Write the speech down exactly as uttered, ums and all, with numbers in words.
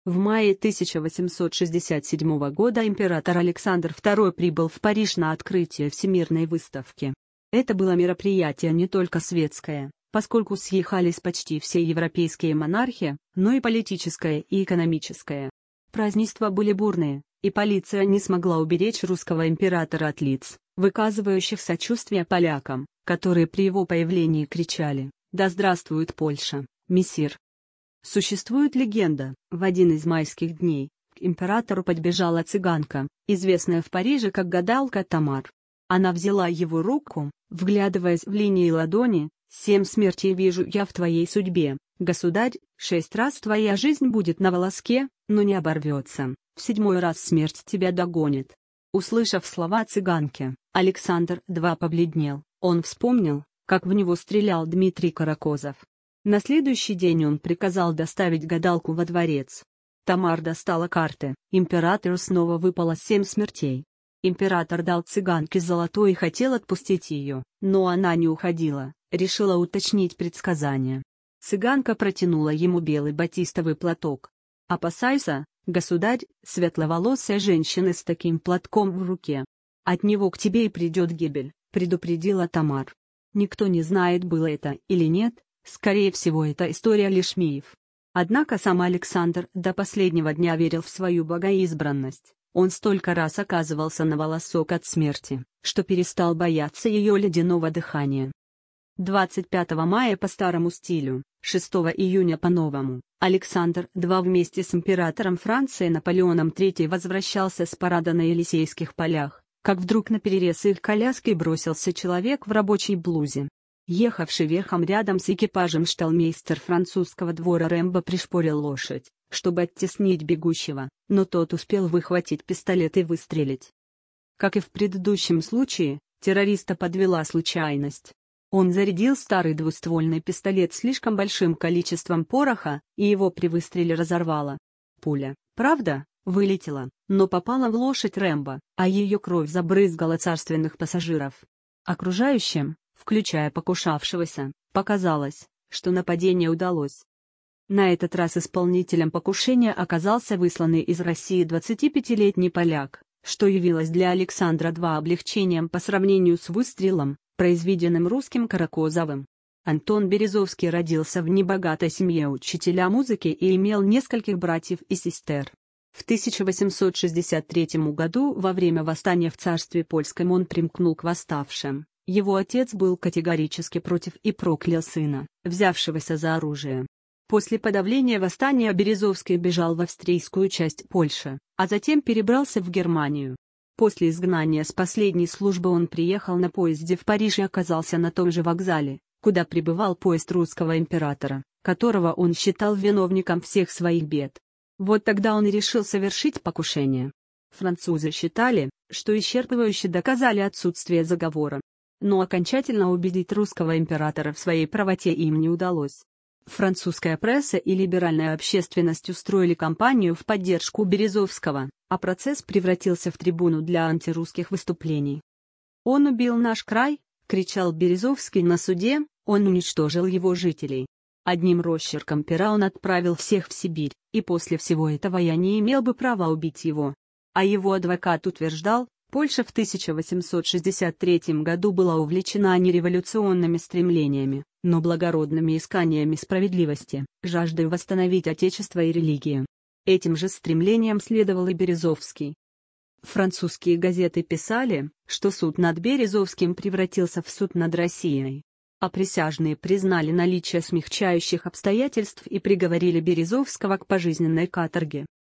В мае тысяча восемьсот шестьдесят седьмого года император Александр второй прибыл в Париж на открытие Всемирной выставки. Это было мероприятие не только светское, поскольку съехались почти все европейские монархи, но и политическое и экономическое. Празднества были бурные, и полиция не смогла уберечь русского императора от лиц, выказывающих сочувствие полякам, которые при его появлении кричали: «Да здравствует Польша, мессир!». Существует легенда: в один из майских дней к императору подбежала цыганка, известная в Париже как гадалка Тамар. Она взяла его руку, вглядываясь в линии ладони: «Семь смертей вижу я в твоей судьбе, государь, шесть раз твоя жизнь будет на волоске, но не оборвется, в седьмой раз смерть тебя догонит». Услышав слова цыганки, Александр второй побледнел. Он вспомнил, как в него стрелял Дмитрий Каракозов. На следующий день он приказал доставить гадалку во дворец. Тамар достала карты, императору снова выпало семь смертей. Император дал цыганке золотой и хотел отпустить ее, но она не уходила, решила уточнить предсказание. Цыганка протянула ему белый батистовый платок. «Опасайся, государь, светловолосая женщина с таким платком в руке. От него к тебе и придет гибель», — предупредила Тамар. Никто не знает, было это или нет, скорее всего, эта история лишь миф. Однако сам Александр до последнего дня верил в свою богоизбранность. Он столько раз оказывался на волосок от смерти, что перестал бояться ее ледяного дыхания. двадцать пятого мая по старому стилю, шестого июня по новому, Александр второй вместе с императором Франции Наполеоном третьим возвращался с парада на Елисейских полях, как вдруг наперерез их коляской бросился человек в рабочей блузе. Ехавший верхом рядом с экипажем шталмейстер французского двора Рэмбо пришпорил лошадь, чтобы оттеснить бегущего, но тот успел выхватить пистолет и выстрелить. Как и в предыдущем случае, террориста подвела случайность. Он зарядил старый двуствольный пистолет слишком большим количеством пороха, и его при выстреле разорвало. Пуля, правда, вылетела, но попала в лошадь Рэмбо, а ее кровь забрызгала царственных пассажиров. Окружающим, включая покушавшегося, показалось, что нападение удалось. На этот раз исполнителем покушения оказался высланный из России двадцатипятилетний поляк, что явилось для Александра второго облегчением по сравнению с выстрелом, произведенным русским Каракозовым. Антон Березовский родился в небогатой семье учителя музыки и имел нескольких братьев и сестер. В тысяча восемьсот шестьдесят третьем году во время восстания в царстве польском он примкнул к восставшим. Его отец был категорически против и проклял сына, взявшегося за оружие. После подавления восстания Березовский бежал в австрийскую часть Польши, а затем перебрался в Германию. После изгнания с последней службы он приехал на поезде в Париж и оказался на том же вокзале, куда прибывал поезд русского императора, которого он считал виновником всех своих бед. Вот тогда он и решил совершить покушение. Французы считали, что исчерпывающе доказали отсутствие заговора. Но окончательно убедить русского императора в своей правоте им не удалось. Французская пресса и либеральная общественность устроили кампанию в поддержку Березовского, а процесс превратился в трибуну для антирусских выступлений. «Он убил наш край», — кричал Березовский на суде, — «он уничтожил его жителей. Одним росчерком пера он отправил всех в Сибирь, и после всего этого я не имел бы права убить его». А его адвокат утверждал, Польша в тысяча восемьсот шестьдесят третьем году была увлечена не революционными стремлениями, но благородными исканиями справедливости, жаждой восстановить отечество и религию. Этим же стремлением следовал и Березовский. Французские газеты писали, что суд над Березовским превратился в суд над Россией. А присяжные признали наличие смягчающих обстоятельств и приговорили Березовского к пожизненной каторге.